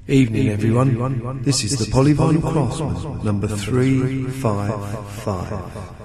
Evening, everyone. This is the Polyvinyl Craftsman, number 355.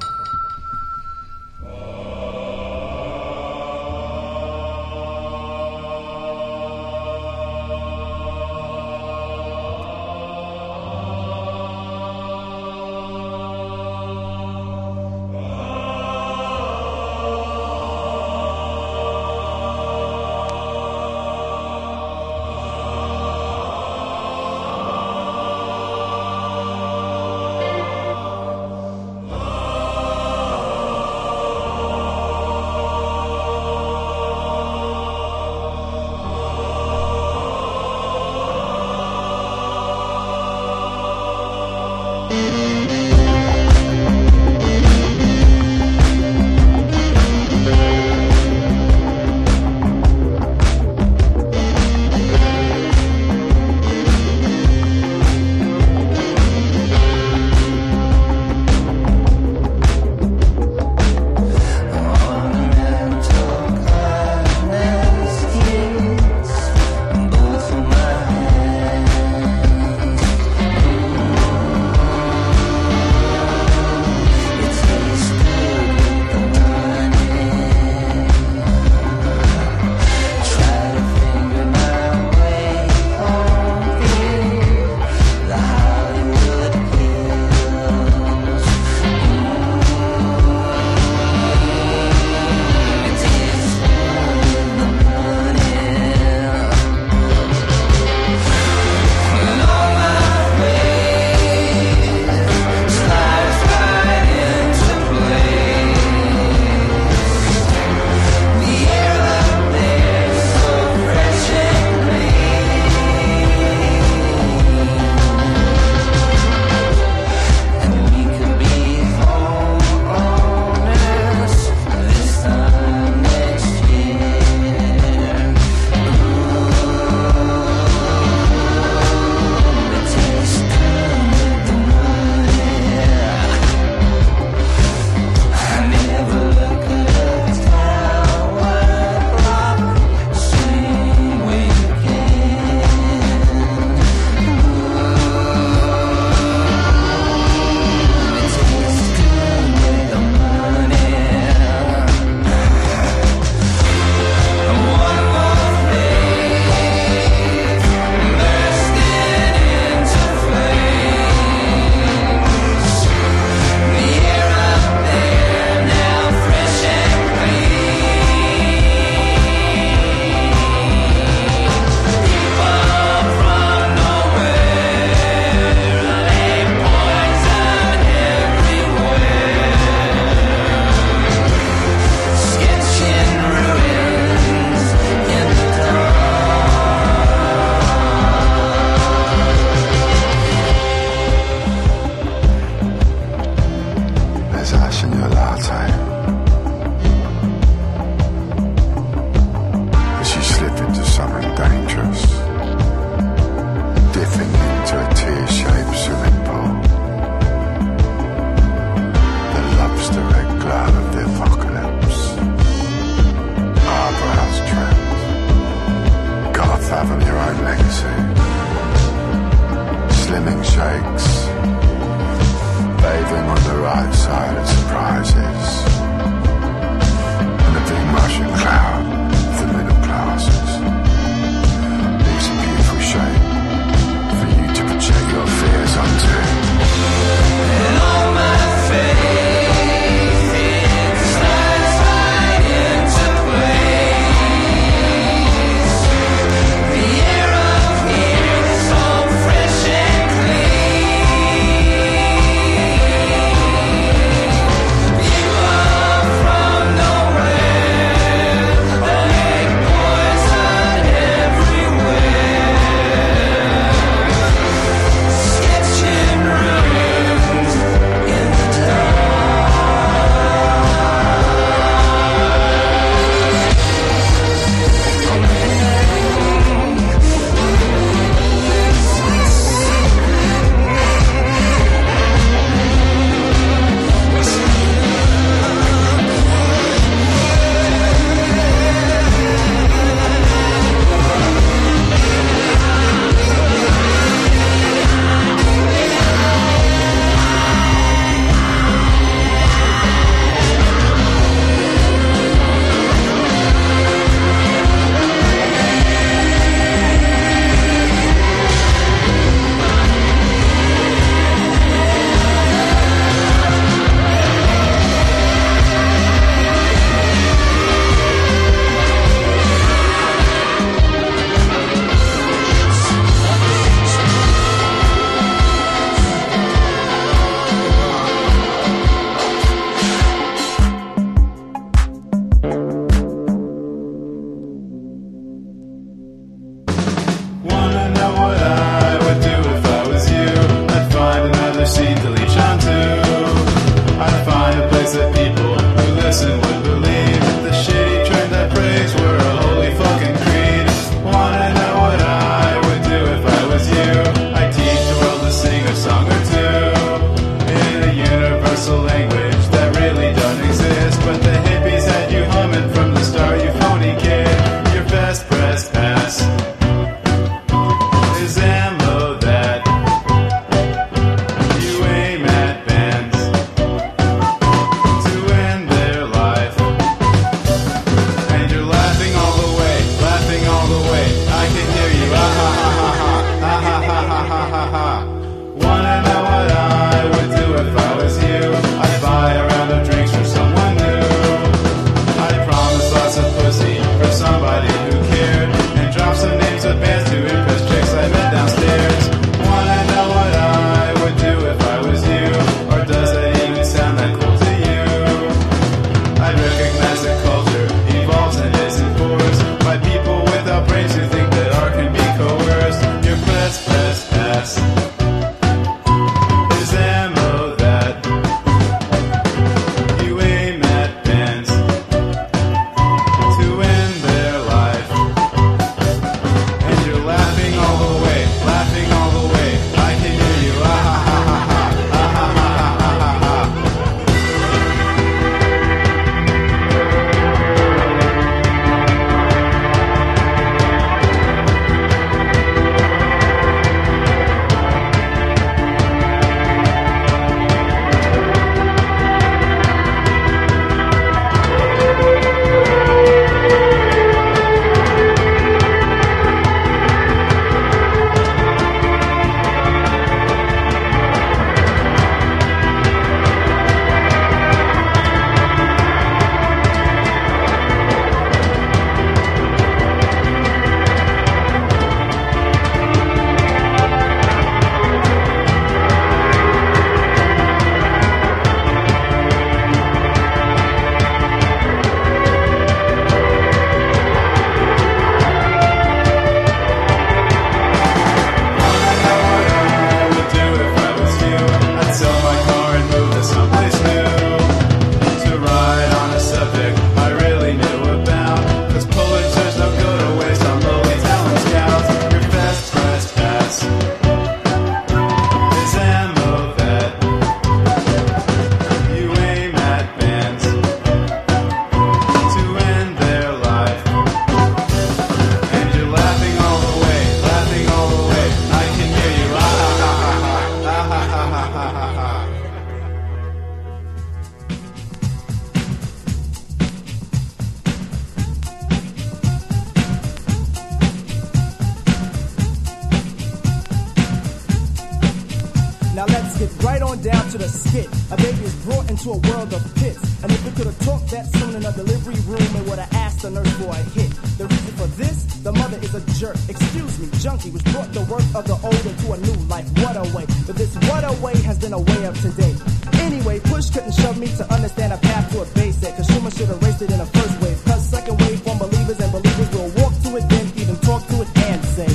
get right on down to the skit. A baby is brought into a world of pits. And if it could have talked that soon in a delivery room, it would have asked the nurse for a hit. The reason for this, the mother is a jerk. Excuse me, junkie, which brought the work of the old into a new life. What a way. But this what a way has been a way of today. Anyway, push couldn't shove me to understand a path to a basic. Consumer should have raced it in the first wave. Cause second wave from believers, and believers will walk to it, then even talk to it and say,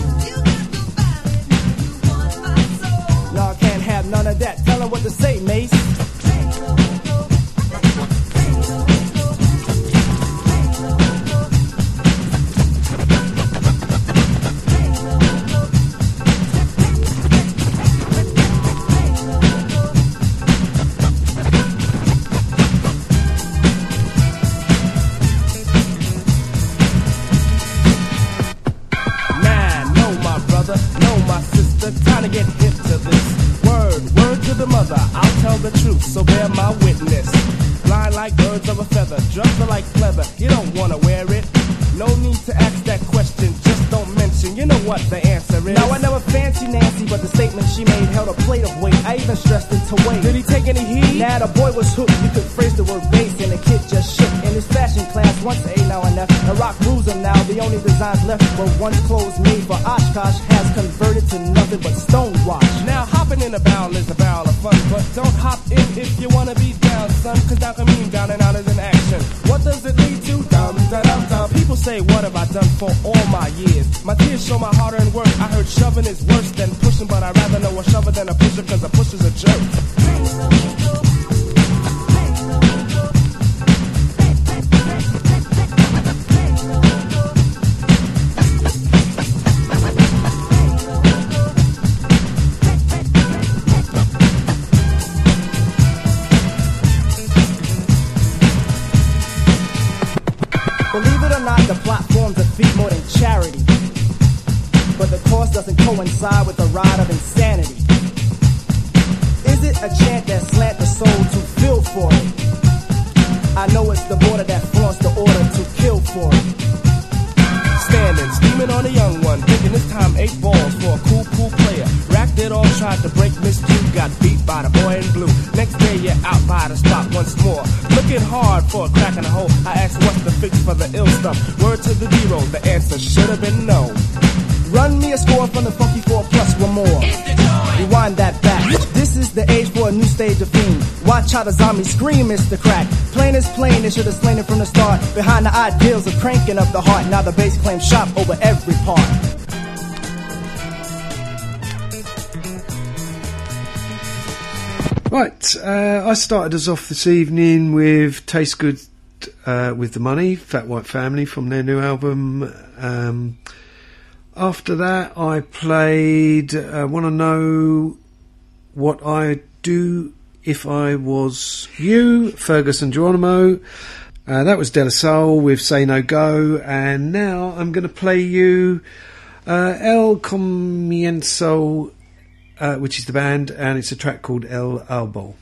y'all can't have none of that. Tell them what to say, Mace. Get hip to this. Word to the mother, I'll tell the truth, so bear my witness. Blind like birds of a feather, drugs are like leather, you don't wanna wear it. No need to ask that question, just don't mention, you know what the answer is. Now I never fancy Nancy, but the statement she made held a plate of weight. I even stressed it to wait. Did he take any heed? Nah, the boy was hooked, you could phrase the word bass, and the kid just shook. In his fashion class, once A, now and F, the rock rules him now, the only designs left were once clothes made for Oshkosh, has converted to nothing but stonewash. Now hopping in a barrel is a barrel of fun, but don't hop in if you wanna be down, son, cause down can mean down and out is an action. What does it lead to? Dum, da, dum, dum. People say, what have I done for all my years? My tears show my hard-earned work. I heard shoving is worse than pushing, but I'd rather know a shover than a pusher, cause a pusher's a jerk. Believe it or not, the plot forms a feat more than charity. But the cost doesn't coincide with the ride of insanity. Is it a chant that slant the soul to feel for it? I know it's the border that flaunts the order to kill for it. Standing, steaming on a young one, thinking this time 8 balls for a cool player. Racked it all, tried to break Miss Q, got beat by the boy in blue. Next day you're out by the spot once more, looking hard for a crack in the hole. I asked what's the fix for the ill stuff. Word to the zero, the answer should have been no. Run me a score from the funky 4 plus one more. Rewind that back. This is the age for a new stage of fiend. Watch how the zombies scream, Mr. Crack. Plain is plain, they should have slain it from the start. Behind the ideals of cranking up the heart, now the bass claims shop over every part. Right, I started us off this evening with Taste Good with the Money, Fat White Family, from their new album. After that, I played Wanna Know What I'd Do If I Was You, Fergus and Geronimo. That was De La Soul with Say No Go. And now I'm going to play you El Comienzo, which is the band, and it's a track called El Albol.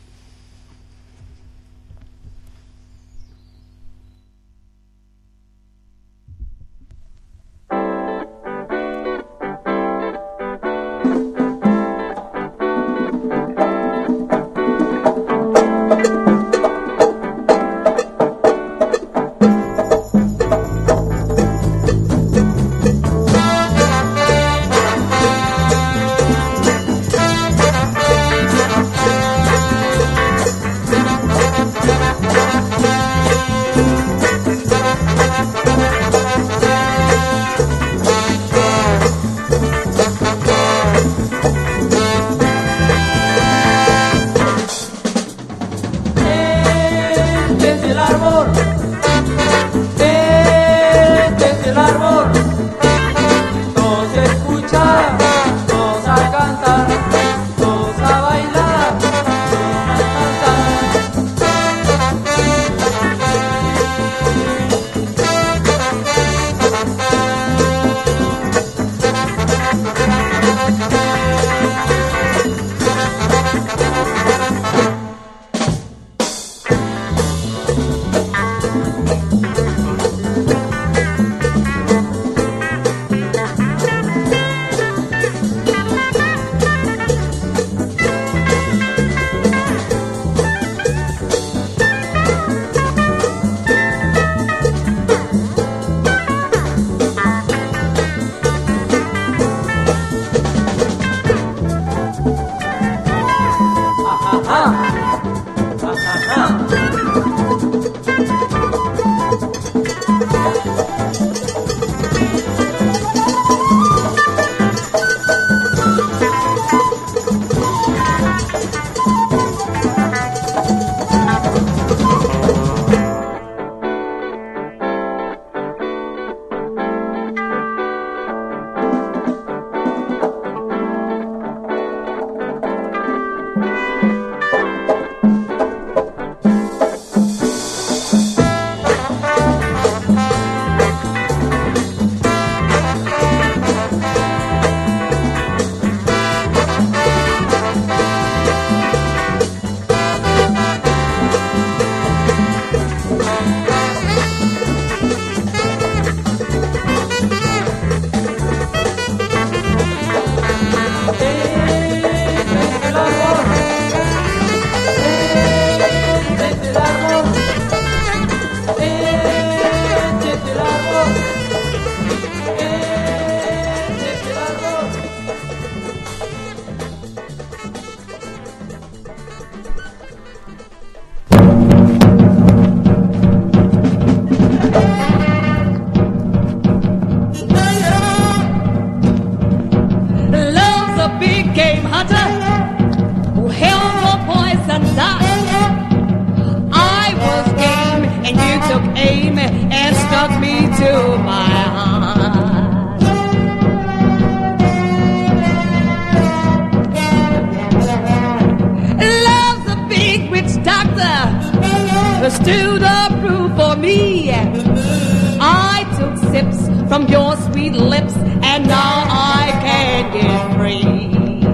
name and stuck me to my heart. Love's a big witch doctor who stood up proof for me. I took sips from your sweet lips and now I can't get free.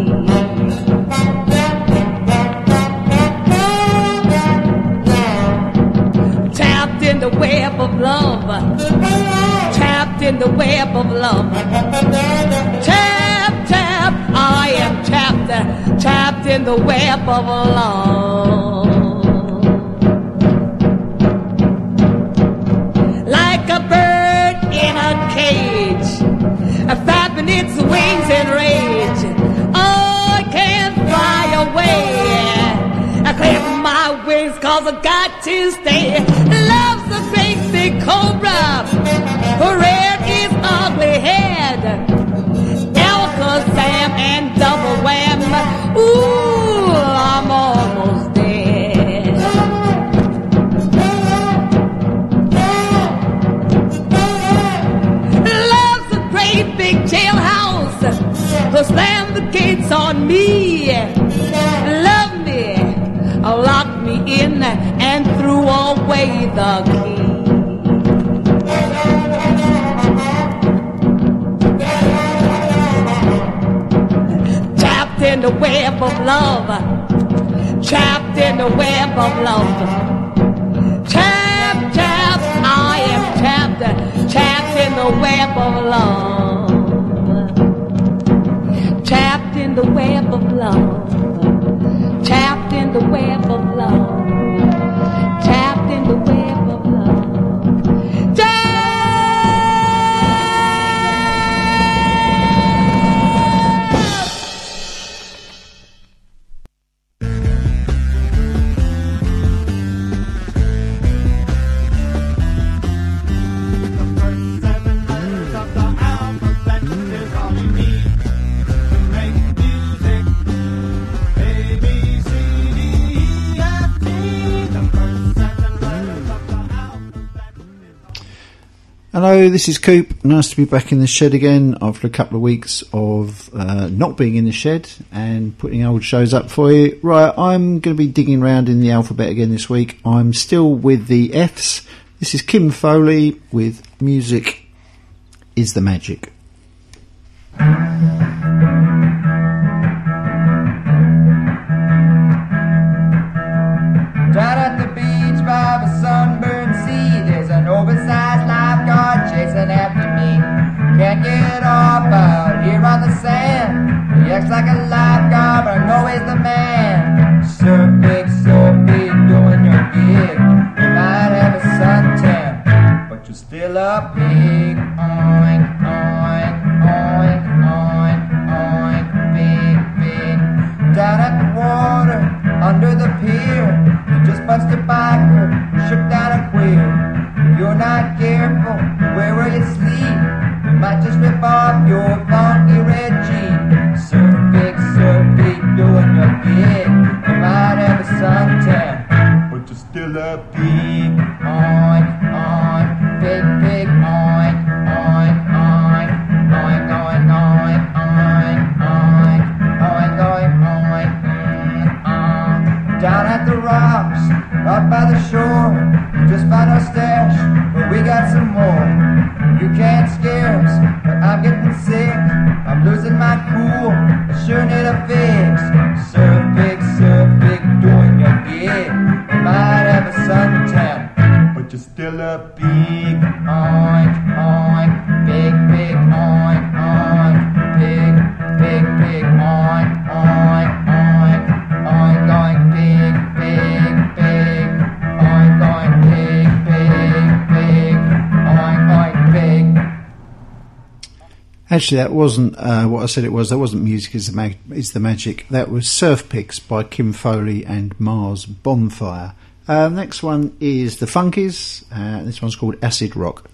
Trapped in the web of love. Trapped in the web of love. Trapped, trapped, I am trapped. Trapped in the web of love. Like a bird in a cage, flapping its wings in rage. Oh, I can't fly away. I clap my wings 'cause I got to stay. Love's a great big cobra who reared his ugly head. Alakazam and double wham. Ooh, I'm almost dead. Love's a great big jailhouse who slammed the gates on me. Love me, locked me in and threw away the key. Trapped in the web of love. Trapped in the web of love. Trapped, trapped, I am trapped. Trapped in the web of love. Trapped in the web of love. Trapped in the web of love. Trapped in the web of love. Hello, this is Coop. Nice to be back in the shed again after a couple of weeks of not being in the shed and putting old shows up for you. Right, I'm going to be digging around in the alphabet again this week. I'm still with the Fs. This is Kim Foley with Music is the Magic. Down at the beach by the sunburned sea, there's an oversized lifeguard chasing after me. Can't get off out here on the sand. He acts like a lifeguard, but I know he's the man. Surf big, doing your gig. You might have a suntan, but you're still a pig. Oink, oink, oink, oink, oink, big. Down at the water, under the pier, you just punched a biker, shook down a queer. If you're not careful, where will you sleep? You might just rip off your funky red jean. Surf big, doing your gig. You might have a suntan, but you're still a pig. Oink, oink, pig, oink, oink, oink, oink, oink, oink, oink, oink, oink, oink, oink, down at the rocks, up by the shore, just found our stash, but we got some more. You can't scare us, but I'm getting sick. I'm losing my cool, I sure need a fix. Surf big, doing your gig. You might have a suntan, but you're still a pig. Oink, oink, big, oink, oink, pig, oink, oink, oink, oink, oink, pig, oink, oink, pig, oink, oink, pig. Actually, that wasn't what I said it was. That wasn't Music is the Magic. That was Surf Pigs by Kim Foley and Mars Bonfire. Next one is The Funkies. This one's called Acid Rock.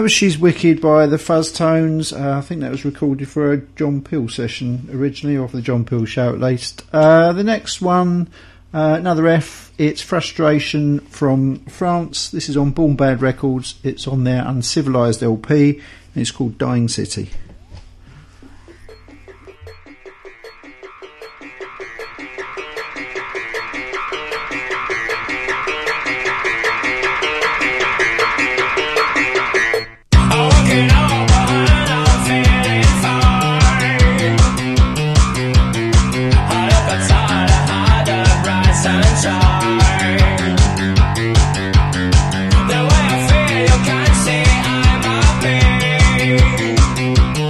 was She's Wicked by the Fuzztones. I think that was recorded for a John Peel session originally, or for the John Peel show at least. The next one, another F, it's Frustration from France. This is on Born Bad Records. It's on their Uncivilized LP, and it's called Dying City. The way I feel, you can't see I'm happy.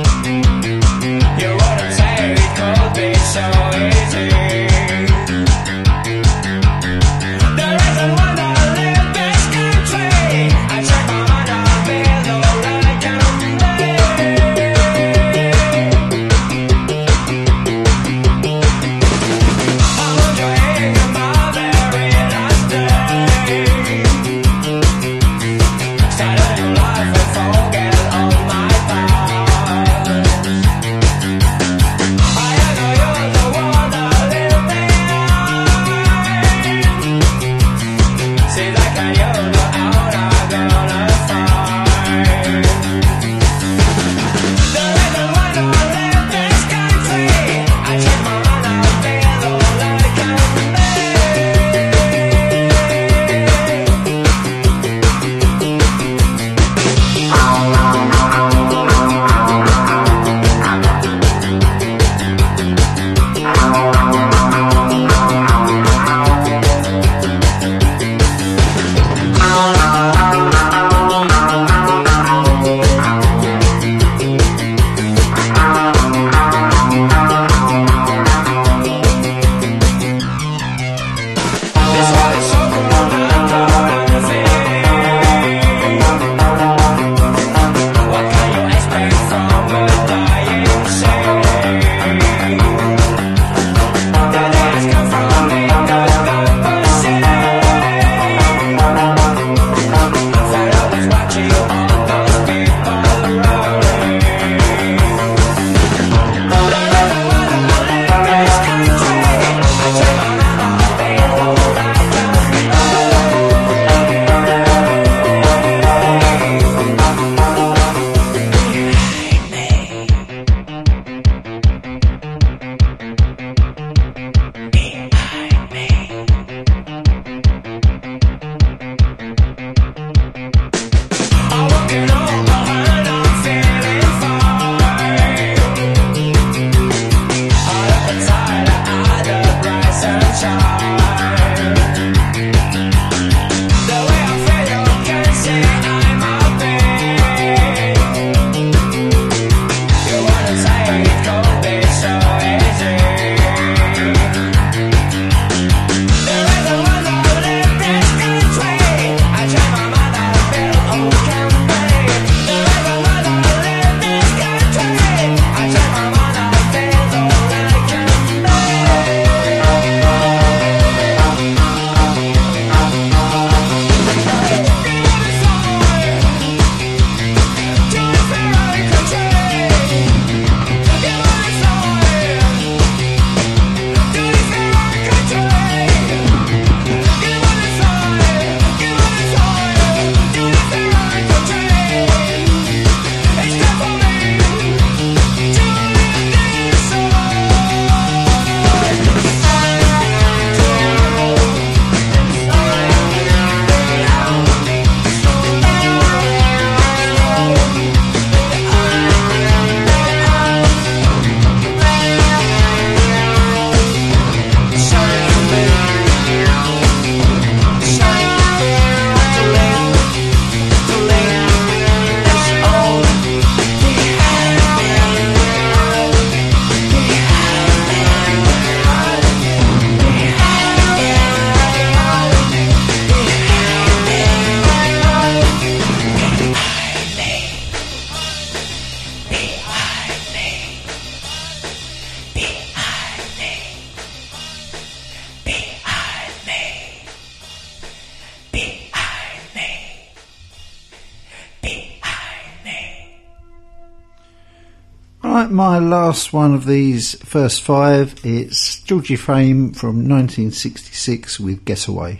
Right, my last one of these first five, it's Georgie Fame from 1966 with Guess Away.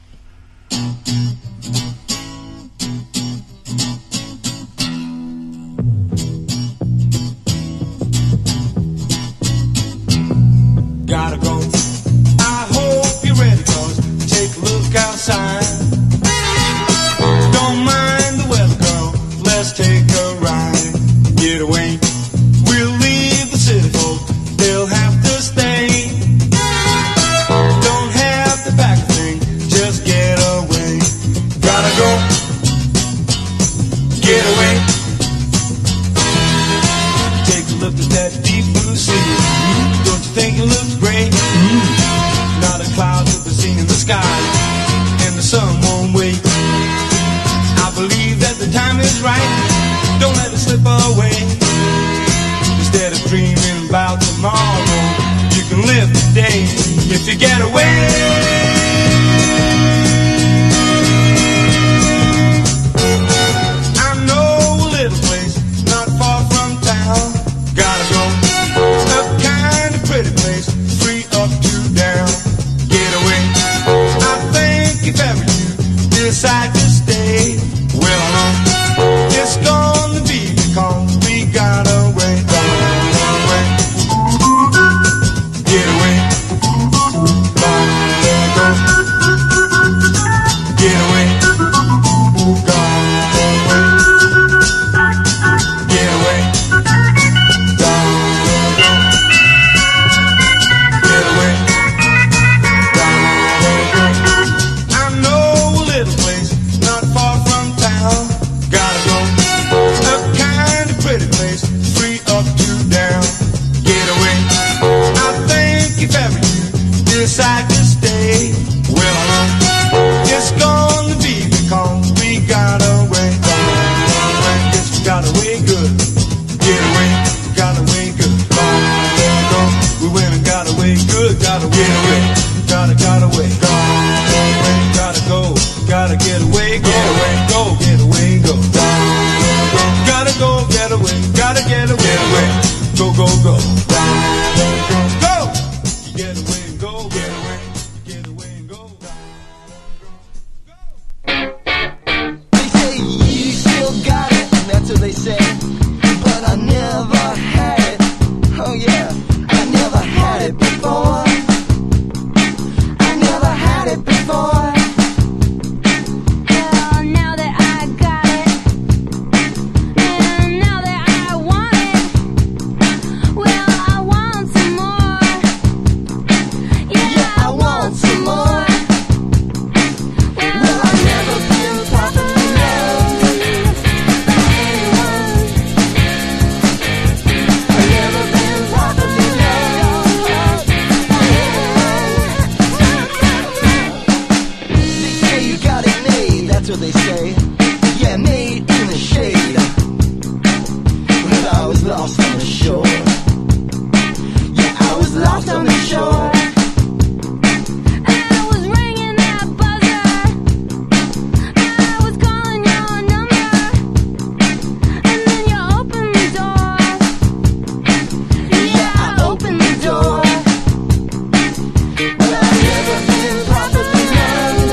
Gotta go. I hope you're ready, 'cause take a look outside. Don't mind the weather, girl. Let's take a ride. Get away. We'll leave the city folk. They'll have to stay. Don't have to pack a thing. Just get away. Gotta go. Get away. Take a look at that deep blue sea. Don't you think it looks great? Not a cloud to be seen in the sky, and the sun won't wait. I believe that the time is right. Don't let it slip away. Instead of dreaming about tomorrow, you can live today if you get away. Decide to stay, well, it's gonna be because we got away. Get away. Get away. Get away. Get away. Decide to stay, well, it's gonna be because we got away. Yes, we got away good. Get away, got away good. We went and got away good. Got away, get away, got away. Gotta go, gotta get away, get away, go, get away, go. Gotta go, get away, gotta get away, go, go, go. Go, get away. They say, but I never had it. Oh yeah, I never had it before. I never had it before. Well, now that I got it, and now that I want it, well, I want some more. Yeah, I want some more. Well, I've never been properly loved. That's what they say. Yeah, made in the shade. But I was lost on the shore. Yeah, I was lost on the shore. I was ringing that buzzer. I was calling your number. And then you opened the door. Yeah, I opened the door. But I've never been properly loved.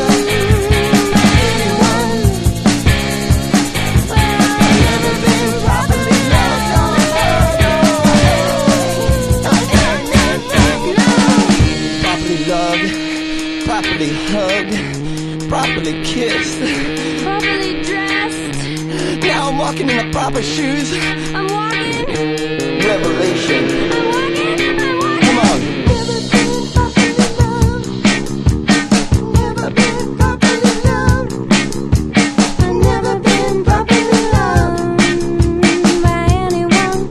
Properly hugged, properly kissed, properly dressed. Now I'm walking in the proper shoes. I'm walking. Revelation. I'm walking. Come on. Never been properly loved. Never been properly loved. I've never been properly loved by anyone.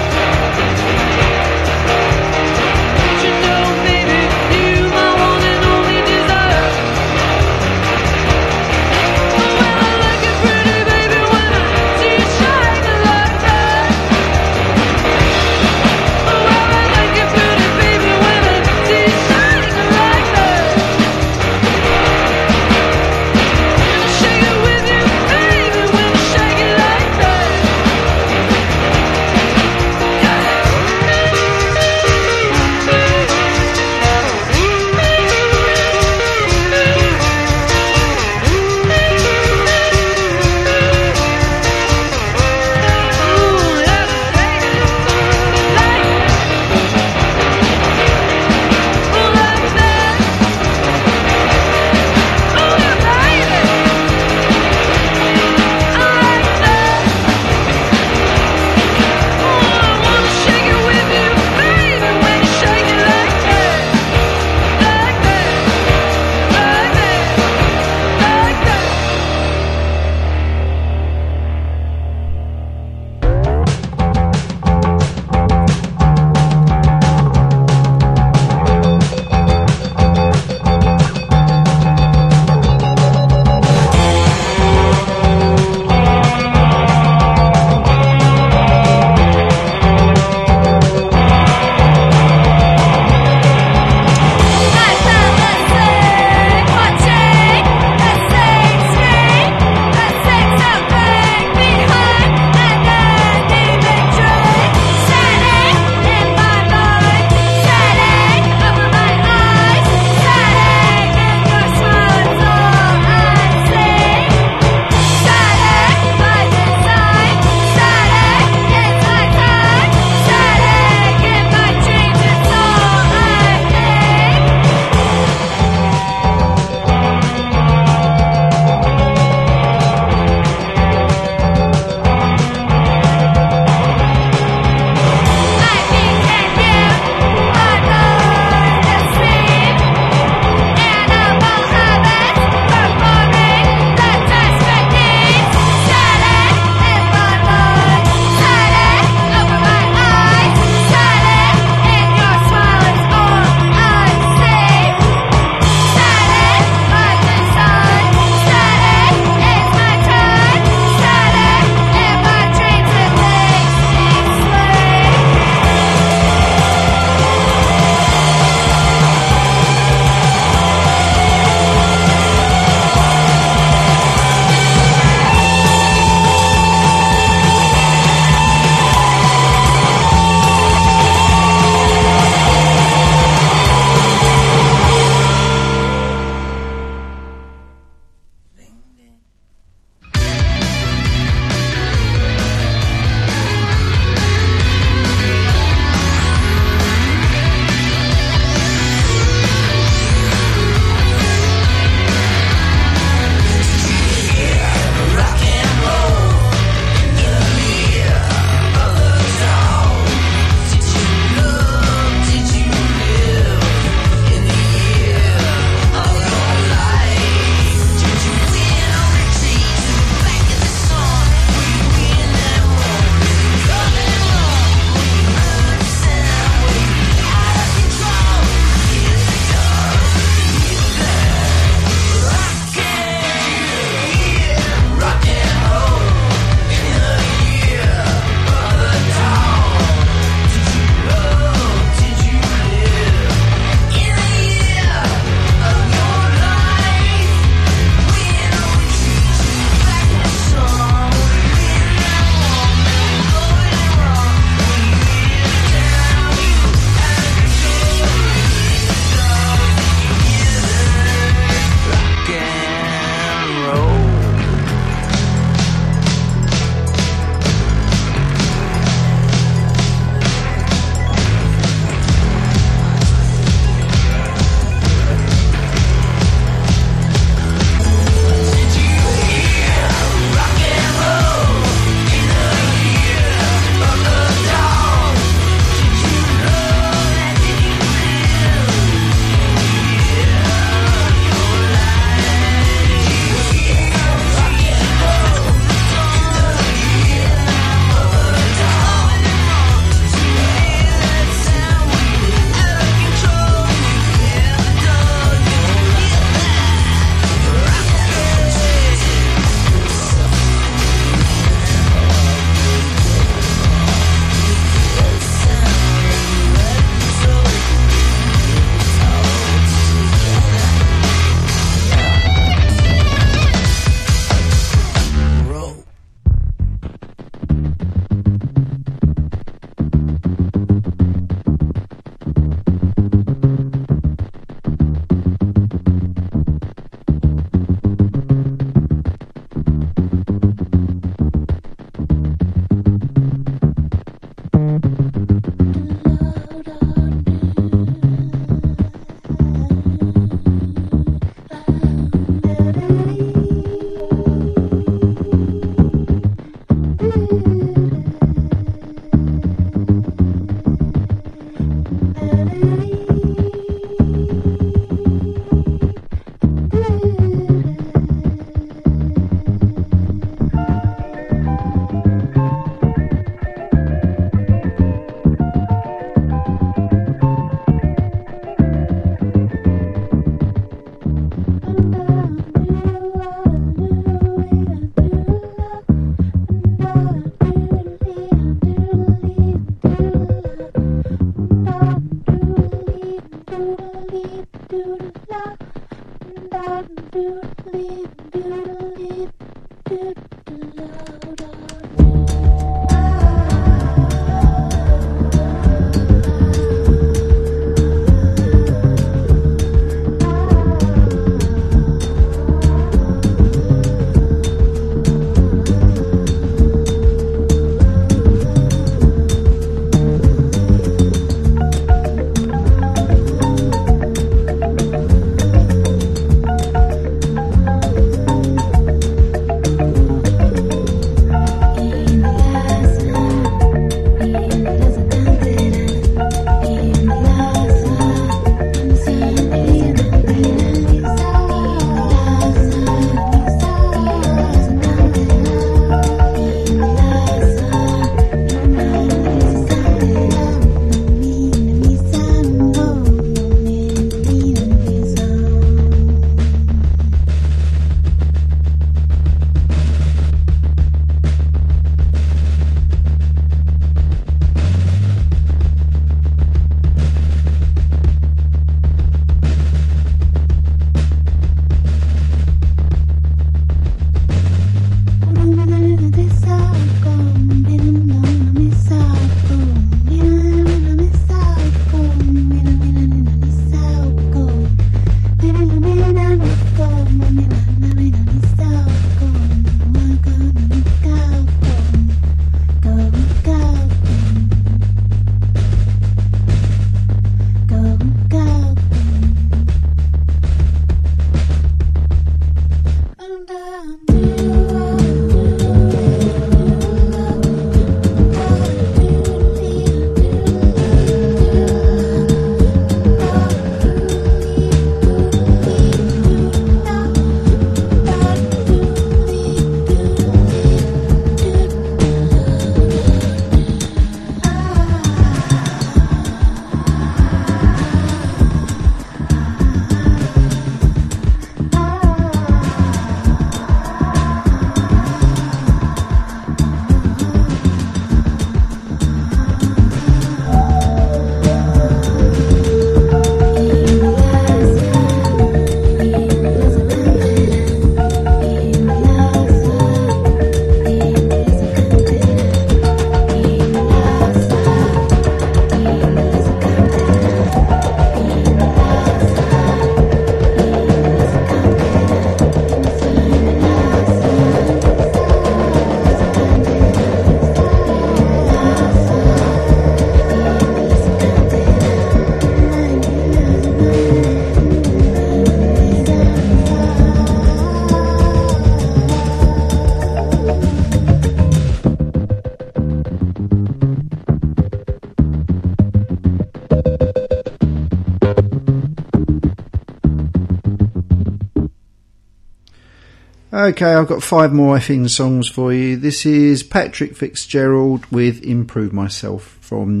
Okay, I've got 5 more effing songs for you. This is Patrick Fitzgerald with Improve Myself from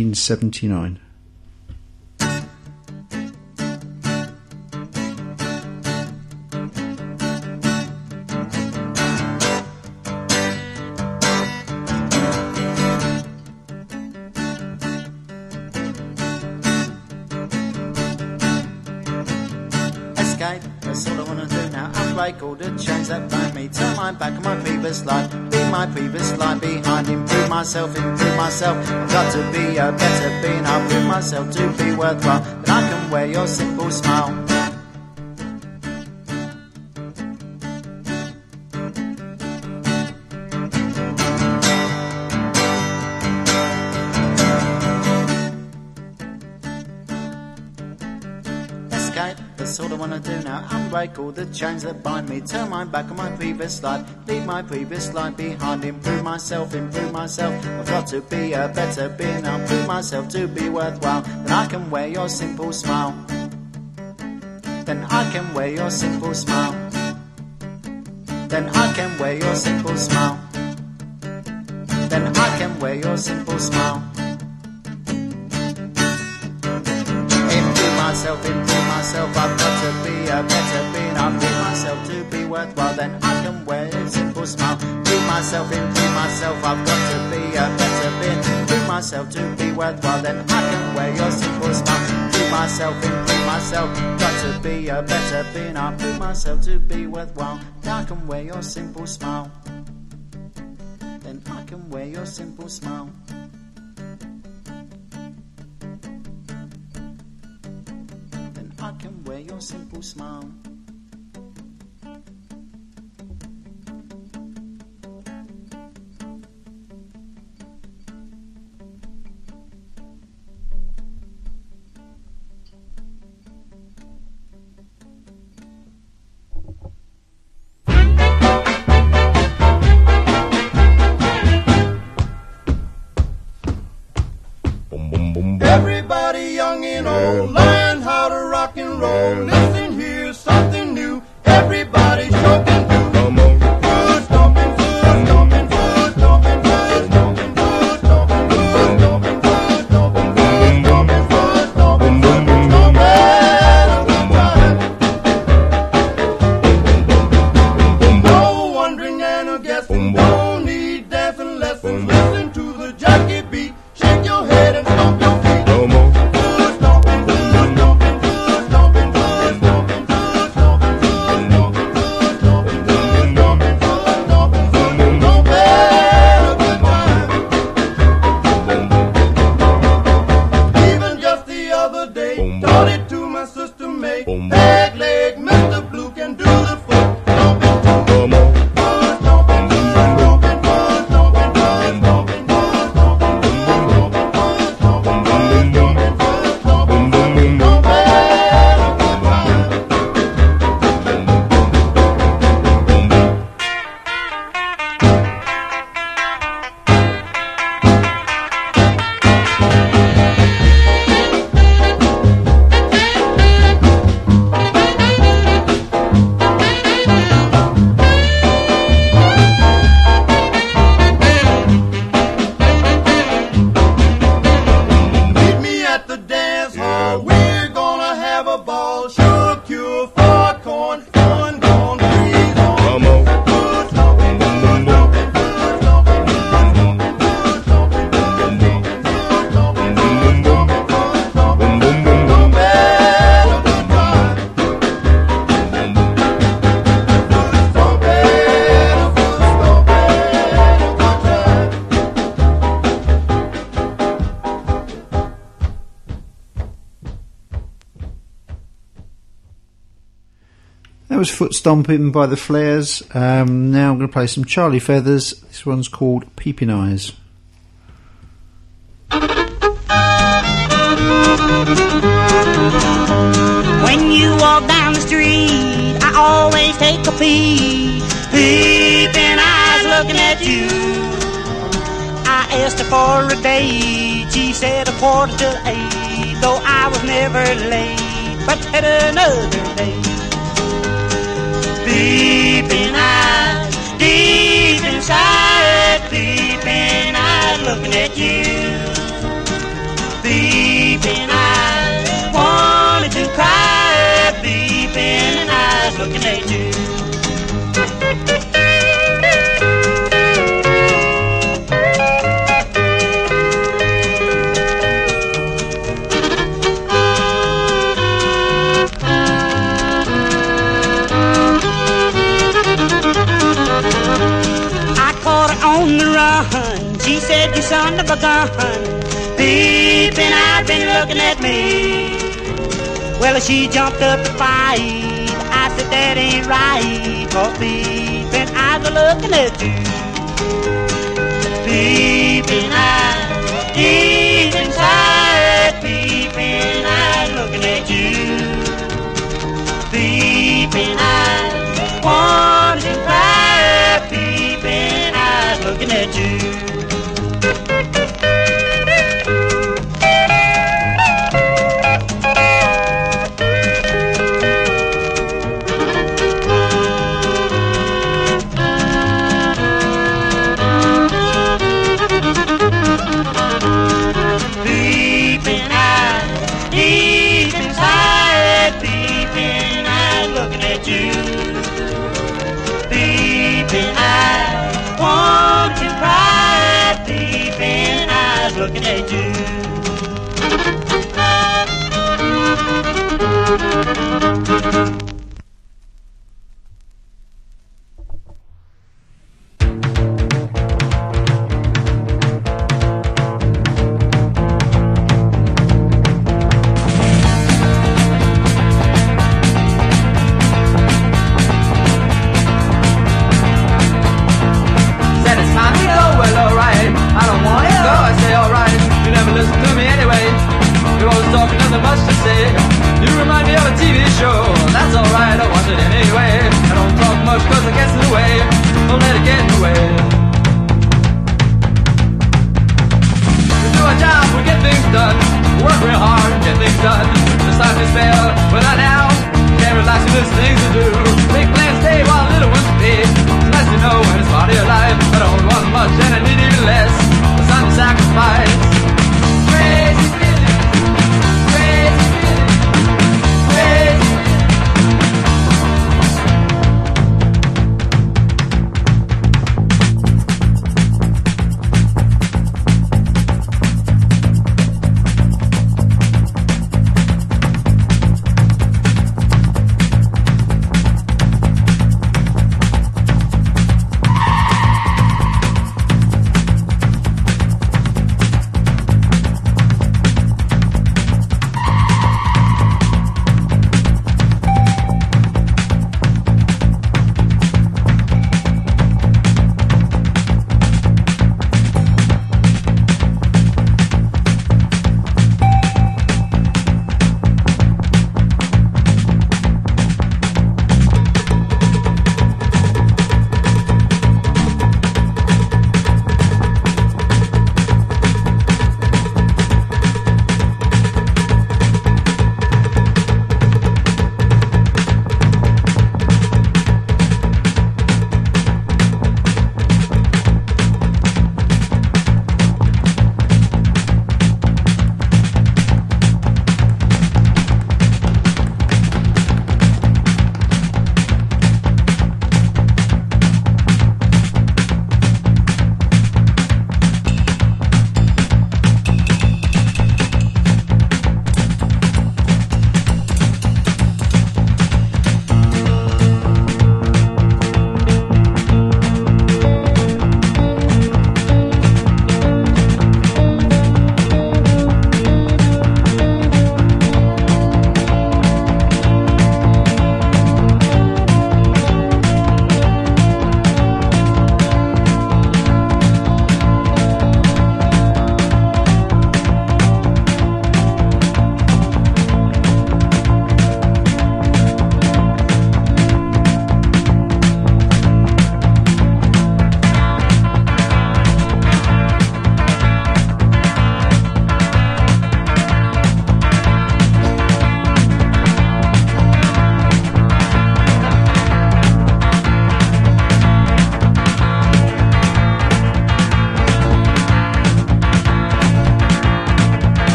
1979. That's all I wanna do now. Unbreak all the chains that bind me. Turn my back on my previous life. Be my previous life behind. Improve myself, improve myself. I've got to be a better being. I'll prove myself to be worthwhile. Then I can wear your simple smile. That's all I wanna do now. Unbreak all the chains that bind me. Turn my back on my previous life. Leave my previous life behind. Improve myself, improve myself. I've got to be a better being. I'll prove myself to be worthwhile. Then I can wear your simple smile. Then I can wear your simple smile. Then I can wear your simple smile. Then I can wear your simple smile. Improve myself, I've got to be a better being. I'll prove myself to be worthwhile, then I can wear a simple smile. Improve myself, I've got to be a better being. Prove myself to be worthwhile, then I can wear your simple smile. Prove improve myself, improve myself. Got to be a better being. I prove myself to be worthwhile. I can wear your simple smile. Then I can wear your simple smile. Then I can wear your simple smile. Everybody young and old, learn how to rock and roll. Listen, here's something new. Everybody choking through. Come on. Foot stomping, foot stomping, foot stomping, foot stomping, foot stomping, foot stomping, foot stomping, foot stomping, foot stomping, foot stomping. No wondering and a guessing. Don't need dancing lessons. Listen to the jockey beat. Shake your head and stomp your feet. Come on. Foot stomping, foot stomping, foot stomping, foot stomping, foot stomping, foot stomping, foot stomping, foot stomping, foot stomping, foot stomping. A good time. Even just the other day, taught it to my sister May. Peg leg, Mr. Blue can do the foot stomping too. Come on. Foot stomping, foot stomping, foot stomping, foot stomping, foot stomping, foot stomping. Meet me at the dance hall. We're gonna have a ball. Sugar cure for corn. Fun gone freeze on. Come on. Foot stomping, foot stomping, foot stomping, foot stomping, foot stomping, foot stomping, foot stomping, foot stomping, foot stomping, foot stomping. A good time. Foot stomping, a foot stomping, a good time. That was Foot Stomping by the Flares. Now I'm going to play some Charlie Feathers. This one's called Peeping Eyes. When you walk down the street, I always take a peek. Peeping eyes looking at you. I asked her for a date. She said 7:45, though I was never late. But had another day. Peeping eyes, deep inside. Peeping eyes looking at you. Peeping eyes, wanted to cry. Peeping eyes looking at you. I caught her on the run. She said, "You son of a gun." Peeping, I've been looking at me. Well, she jumped up to fight. I said, "That ain't right." For peeping eyes are looking at you. Peeping eyes, deep inside. Peeping eyes looking at you. Peeping eyes, wanting to cry. Peeping eyes looking at you. Peeping eyes, deep inside. Peeping eyes looking at you.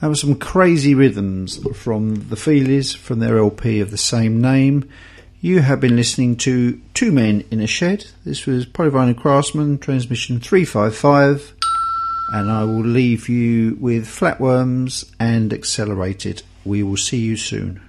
That was some Crazy Rhythms from the Feelies from their LP of the same name. You have been listening to Two Men in a Shed. This was Polyvinyl Craftsman, transmission 355. And I will leave you with Flatworms and Accelerated. We will see you soon.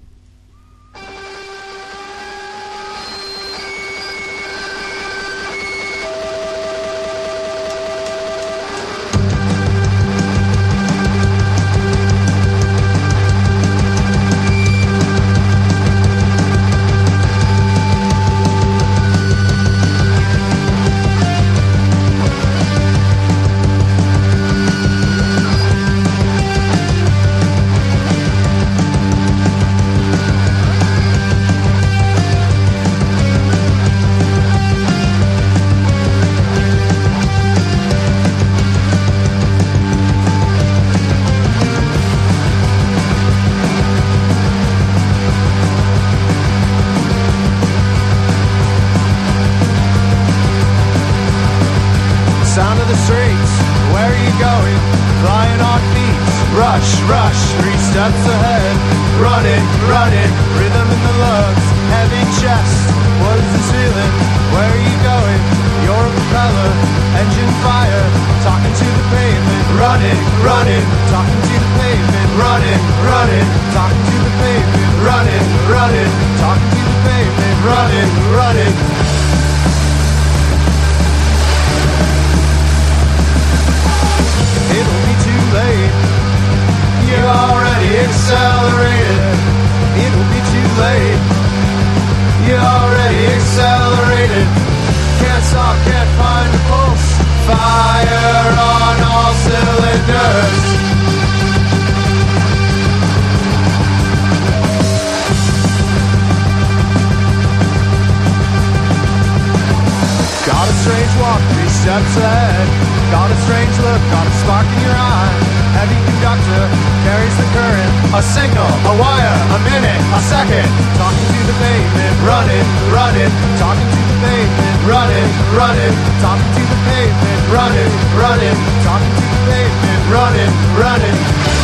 Steps ahead, got a strange look, got a spark in your eye. Heavy conductor carries the current. A signal, a wire, a minute, a second. Talking to the pavement, running, running. Talking to the pavement, running, running. Talking to the pavement, running, running. Talking to the pavement, running, running.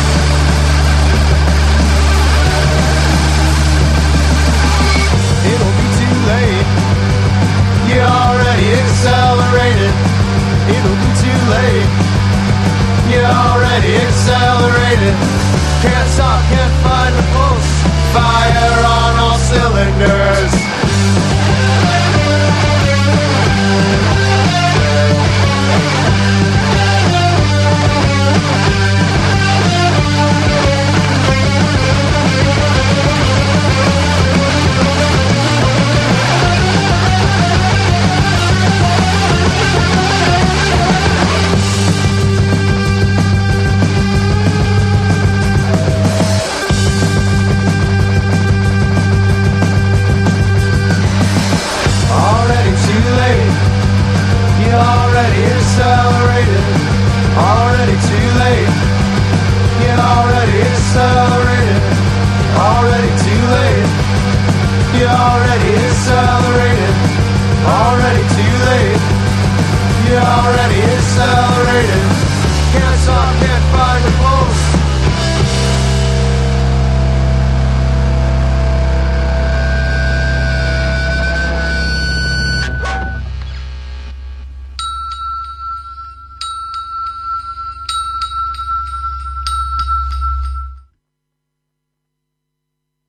It'll be too late. You already accelerated. It'll be too late. You already accelerated. Can't stop, can't find a pulse. Fire on all cylinders. Already accelerated, already too late. You already accelerated, already too late. You already accelerated, already too late. You already accelerated. Can't stop, can't find the pulse.